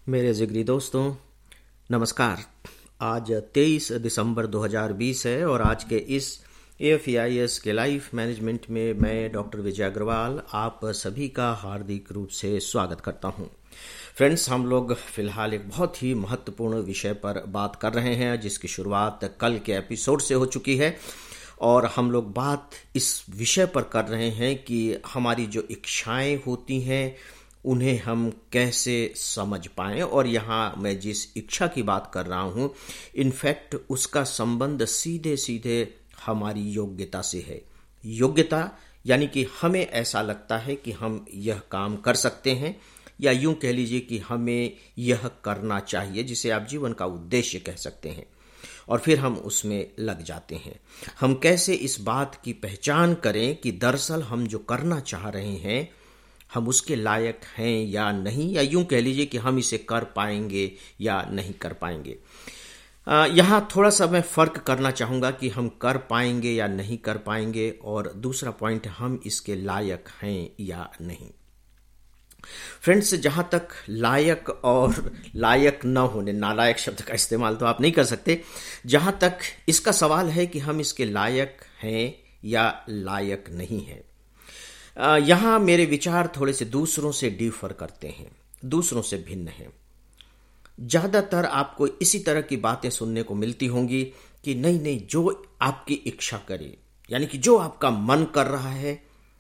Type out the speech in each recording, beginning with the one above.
मेरे जिगरी दोस्तों, नमस्कार। आज 23 दिसंबर 2020 है और आज के इस AFEIS के लाइफ मैनेजमेंट में मैं डॉक्टर विजय अग्रवाल आप सभी का हार्दिक रूप से स्वागत करता हूं। फ्रेंड्स, हम लोग फिलहाल एक बहुत ही महत्वपूर्ण विषय पर बात कर रहे हैं जिसकी शुरुआत कल के एपिसोड से हो चुकी है और हम लोग बात इस विषय पर कर रहे हैं कि हमारी जो इच्छाएं होती हैं उन्हें हम कैसे समझ पाएं। और यहाँ मैं जिस इच्छा की बात कर रहा हूँ, इनफैक्ट उसका संबंध सीधे सीधे हमारी योग्यता से है। योग्यता यानी कि हमें ऐसा लगता है कि हम यह काम कर सकते हैं, या यूं कह लीजिए कि हमें यह करना चाहिए, जिसे आप जीवन का उद्देश्य कह सकते हैं, और फिर हम उसमें लग जाते हैं। हम कैसे इस बात की पहचान करें कि दरअसल हम जो करना चाह रहे हैं हम उसके लायक हैं या नहीं, या यूं कह लीजिए कि हम इसे कर पाएंगे या नहीं कर पाएंगे। यहाँ थोड़ा सा मैं फर्क करना चाहूँगा कि हम कर पाएंगे या नहीं कर पाएंगे, और दूसरा पॉइंट, हम इसके लायक हैं या नहीं। फ्रेंड्स, जहाँ तक लायक और लायक न होने, नालायक शब्द का इस्तेमाल तो आप नहीं कर सकते, जहाँ तक इसका सवाल है कि हम इसके लायक हैं या लायक नहीं हैं, यहाँ मेरे विचार थोड़े से दूसरों से डिफर करते हैं, दूसरों से भिन्न हैं। ज़्यादातर आपको इसी तरह की बातें सुनने को मिलती होंगी कि नहीं नहीं, जो आपकी इच्छा करे, यानी कि जो आपका मन कर रहा है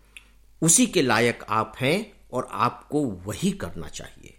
उसी के लायक आप हैं और आपको वही करना चाहिए।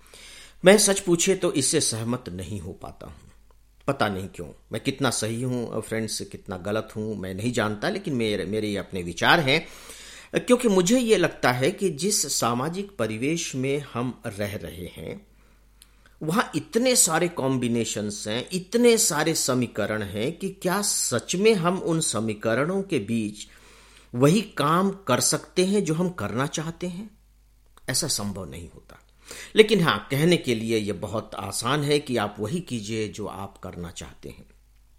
मैं सच पूछे तो इससे सहमत नहीं हो पाता हूँ। पता नहीं क्यों, मैं कितना सही हूँ फ्रेंड्स, कितना गलत हूँ मैं नहीं जानता, लेकिन मेरे ये अपने विचार हैं। क्योंकि मुझे ये लगता है कि जिस सामाजिक परिवेश में हम रह रहे हैं वहां इतने सारे कॉम्बिनेशंस हैं, इतने सारे समीकरण हैं कि क्या सच में हम उन समीकरणों के बीच वही काम कर सकते हैं जो हम करना चाहते हैं? ऐसा संभव नहीं होता। लेकिन हाँ, कहने के लिए यह बहुत आसान है कि आप वही कीजिए जो आप करना चाहते हैं।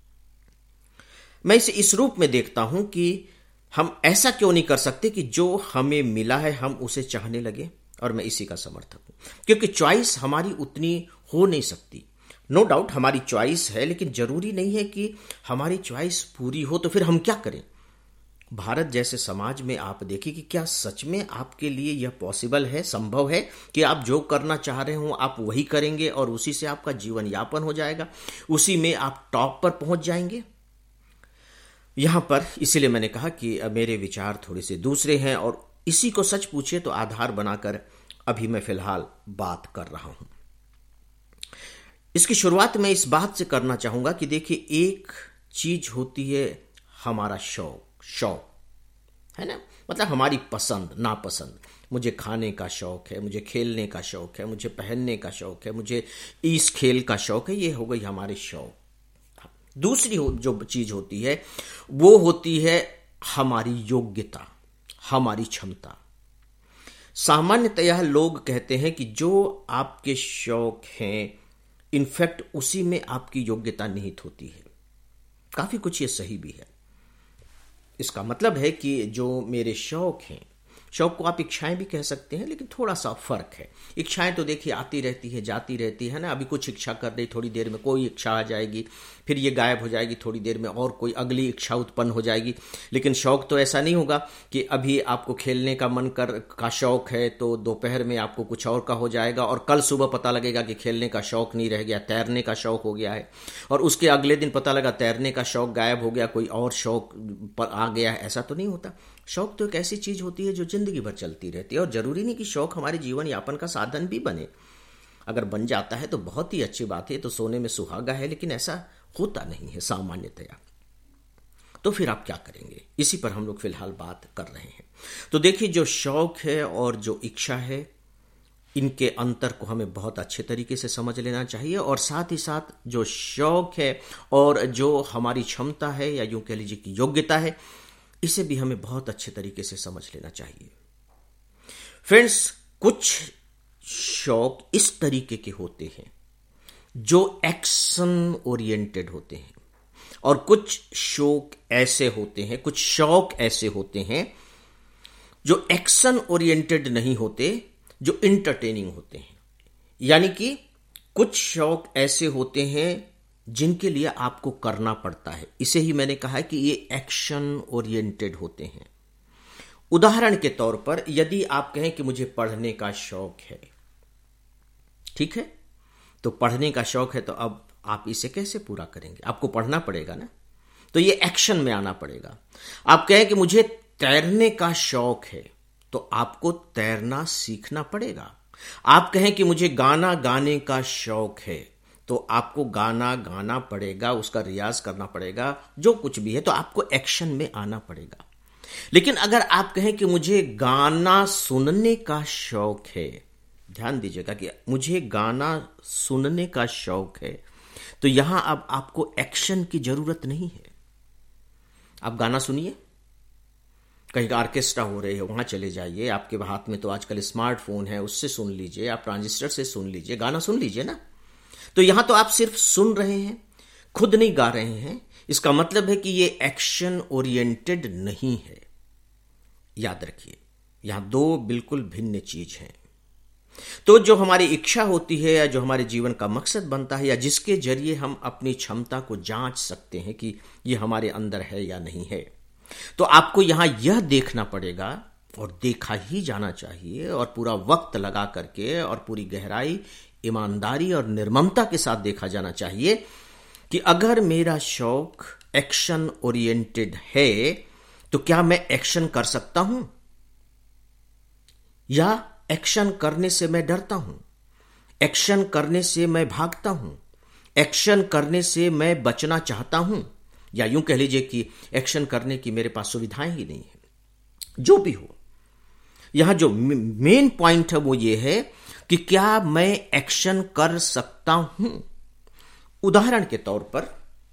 मैं इसे इस रूप में देखता हूं कि हम ऐसा क्यों नहीं कर सकते कि जो हमें मिला है हम उसे चाहने लगे, और मैं इसी का समर्थक हूं। क्योंकि चॉइस हमारी उतनी हो नहीं सकती। नो डाउट हमारी चॉइस है, लेकिन जरूरी नहीं है कि हमारी चॉइस पूरी हो। तो फिर हम क्या करें? भारत जैसे समाज में आप देखिए कि क्या सच में आपके लिए यह पॉसिबल है, संभव है कि आप जो करना चाह रहे हो आप वही करेंगे और उसी से आपका जीवन यापन हो जाएगा, उसी में आप टॉप पर पहुंच जाएंगे? यहां पर इसीलिए मैंने कहा कि मेरे विचार थोड़े से दूसरे हैं, और इसी को सच पूछे तो आधार बनाकर अभी मैं फिलहाल बात कर रहा हूं। इसकी शुरुआत मैं इस बात से करना चाहूंगा कि देखिए, एक चीज होती है हमारा शौक है ना, मतलब हमारी पसंद नापसंद। मुझे खाने का शौक है, मुझे खेलने का शौक है, मुझे पहनने का शौक है, मुझे इस खेल का शौक है, ये हो गई हमारे शौक। दूसरी जो चीज होती है वो होती है हमारी योग्यता, हमारी क्षमता। सामान्यतः लोग कहते हैं कि जो आपके शौक हैं इनफैक्ट उसी में आपकी योग्यता निहित होती है। काफी कुछ ये सही भी है। इसका मतलब है कि जो मेरे शौक हैं, शौक को आप इच्छाएं भी कह सकते हैं, लेकिन थोड़ा सा फर्क है। इच्छाएं तो देखिए आती रहती है, जाती रहती है ना। अभी कुछ इच्छा कर रही, थोड़ी देर में कोई इच्छा आ जाएगी, फिर ये गायब हो जाएगी, थोड़ी देर में और कोई अगली इच्छा उत्पन्न हो जाएगी। लेकिन शौक तो ऐसा नहीं होगा कि अभी आपको खेलने का मन का शौक है तो दोपहर में आपको कुछ और का हो जाएगा, और कल सुबह पता लगेगा कि खेलने का शौक नहीं रह गया, तैरने का शौक हो गया है, और उसके अगले दिन पता लगा तैरने का शौक गायब हो गया, कोई और शौक पर आ गया है। ऐसा तो नहीं होता। शौक तो एक ऐसी चीज होती है जो जिंदगी भर चलती रहती है, और जरूरी नहीं कि शौक हमारे जीवन यापन का साधन भी बने। अगर बन जाता है तो बहुत ही अच्छी बात है, तो सोने में सुहागा है, लेकिन ऐसा होता नहीं है सामान्यतया। तो फिर आप क्या करेंगे? इसी पर हम लोग फिलहाल बात कर रहे हैं। तो देखिए, जो शौक है और जो इच्छा है, इनके अंतर को हमें बहुत अच्छे तरीके से समझ लेना चाहिए, और साथ ही साथ जो शौक है और जो हमारी क्षमता है, या यूं कह लीजिए कि योग्यता है, इसे भी हमें बहुत अच्छे तरीके से समझ लेना चाहिए। फ्रेंड्स, कुछ शौक इस तरीके के होते हैं जो एक्शन ओरिएंटेड होते हैं, और कुछ शौक ऐसे होते हैं, कुछ शौक ऐसे होते हैं जो एक्शन ओरिएंटेड नहीं होते, जो इंटरटेनिंग होते हैं। यानी कि कुछ शौक ऐसे होते हैं जिनके लिए आपको करना पड़ता है। इसे ही मैंने कहा है कि ये एक्शन ओरिएंटेड होते हैं। उदाहरण के तौर पर यदि आप कहें कि मुझे पढ़ने का शौक है, ठीक है, तो पढ़ने का शौक है, तो अब आप इसे कैसे पूरा करेंगे? आपको पढ़ना पड़ेगा ना, तो ये एक्शन में आना पड़ेगा। आप कहें कि मुझे तैरने का शौक है, तो आपको तैरना सीखना पड़ेगा। आप कहें कि मुझे गाना गाने का शौक है, तो आपको गाना गाना पड़ेगा, उसका रियाज करना पड़ेगा, जो कुछ भी है, तो आपको एक्शन में आना पड़ेगा। लेकिन अगर आप कहें कि मुझे गाना सुनने का शौक है, ध्यान दीजिएगा कि मुझे गाना सुनने का शौक है, तो यहां अब आपको एक्शन की जरूरत नहीं है। आप गाना सुनिए, कहीं ऑर्केस्ट्रा हो रहे हो, वहां चले जाइए, आपके हाथ में तो आजकल स्मार्टफोन है, उससे सुन लीजिए, आप ट्रांजिस्टर से सुन लीजिए, गाना सुन लीजिए ना। तो यहां तो आप सिर्फ सुन रहे हैं, खुद नहीं गा रहे हैं। इसका मतलब है कि ये एक्शन ओरिएंटेड नहीं है। याद रखिए, यहां दो बिल्कुल भिन्न चीज हैं। तो जो हमारी इच्छा होती है या जो हमारे जीवन का मकसद बनता है या जिसके जरिए हम अपनी क्षमता को जांच सकते हैं कि यह हमारे अंदर है या नहीं है, तो आपको यहां यह देखना पड़ेगा, और देखा ही जाना चाहिए, और पूरा वक्त लगा करके और पूरी गहराई, ईमानदारी और निर्ममता के साथ देखा जाना चाहिए कि अगर मेरा शौक एक्शन ओरिएंटेड है, तो क्या मैं एक्शन कर सकता हूं, या एक्शन करने से मैं डरता हूं, एक्शन करने से मैं भागता हूं, एक्शन करने से मैं बचना चाहता हूं, या यूं कह लीजिए कि एक्शन करने की मेरे पास सुविधाएं ही नहीं है। जो भी हो, यहां जो मेन पॉइंट है वो ये है कि क्या मैं एक्शन कर सकता हूं। उदाहरण के तौर पर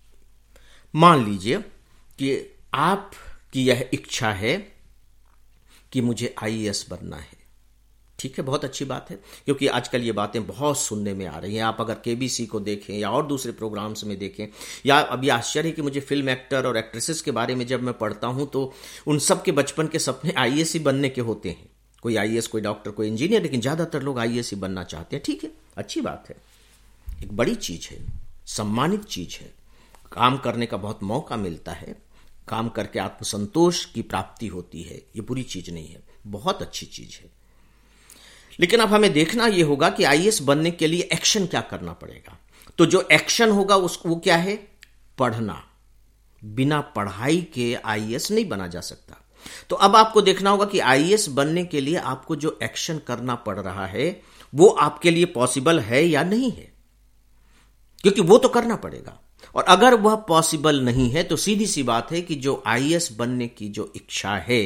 मान लीजिए कि आपकी यह इच्छा है कि मुझे आईएएस बनना है, ठीक है, बहुत अच्छी बात है, क्योंकि आजकल ये बातें बहुत सुनने में आ रही हैं। आप अगर केबीसी को देखें या और दूसरे प्रोग्राम्स में देखें, या अभी आश्चर्य कि मुझे फिल्म एक्टर और एक्ट्रेसेस के बारे में जब मैं पढ़ता हूं तो उन सब के बचपन के सपने आईएएस ही बनने के होते हैं। कोई आईएएस, कोई डॉक्टर, कोई इंजीनियर, लेकिन ज्यादातर लोग आईएएस ही बनना चाहते हैं। ठीक है, अच्छी बात है, एक बड़ी चीज है, सम्मानित चीज है, काम करने का बहुत मौका मिलता है, काम करके आत्मसंतोष की प्राप्ति होती है, ये बुरी चीज नहीं है, बहुत अच्छी चीज है। लेकिन अब हमें देखना यह होगा कि आईएएस बनने के लिए एक्शन क्या करना पड़ेगा। तो जो एक्शन होगा वो क्या है? पढ़ना। बिना पढ़ाई के आईएएस नहीं बना जा सकता। तो अब आपको देखना होगा कि आईएएस बनने के लिए आपको जो एक्शन करना पड़ रहा है वो आपके लिए पॉसिबल है या नहीं है, क्योंकि वो तो करना पड़ेगा। और अगर वह पॉसिबल नहीं है तो सीधी सी बात है कि जो आईएएस बनने की जो इच्छा है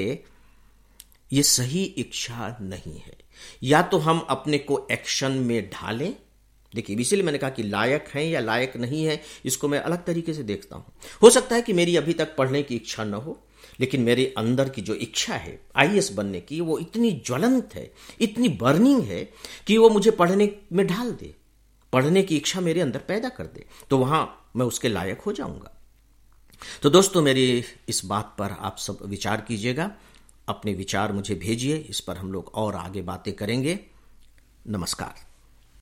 ये सही इच्छा नहीं है। या तो हम अपने को एक्शन में ढालें, देखिए इसीलिए मैंने कहा कि लायक है या लायक नहीं है, इसको मैं अलग तरीके से देखता हूं। हो सकता है कि मेरी अभी तक पढ़ने की इच्छा न हो, लेकिन मेरे अंदर की जो इच्छा है आईएएस बनने की वो इतनी ज्वलंत है, इतनी बर्निंग है कि वो मुझे पढ़ने में ढाल दे, पढ़ने की इच्छा मेरे अंदर पैदा कर दे, तो वहां मैं उसके लायक हो जाऊंगा। तो दोस्तों, मेरी इस बात पर आप सब विचार कीजिएगा, अपने विचार मुझे भेजिए, इस पर हम लोग और आगे बातें करेंगे। नमस्कार।